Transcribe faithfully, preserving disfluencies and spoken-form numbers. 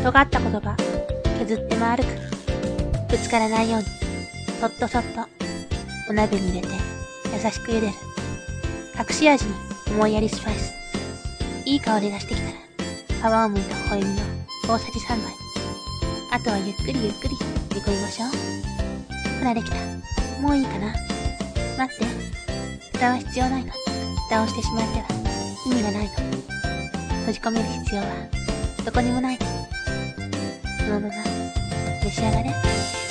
尖った言葉、削っても歩く。ぶつからないように、そっとそっと、お鍋に入れて、優しく茹でる。隠し味に思いやりスパイス。いい香りがしてきたら、皮をむいた微笑みの大さじさんばい。あとはゆっくりゆっくり煮込みましょう。ほらできた。もういいかな。待って。蓋は必要ないの。蓋をしてしまっては意味がないの。閉じ込める必要はどこにもないの。そのまま召し上がれ。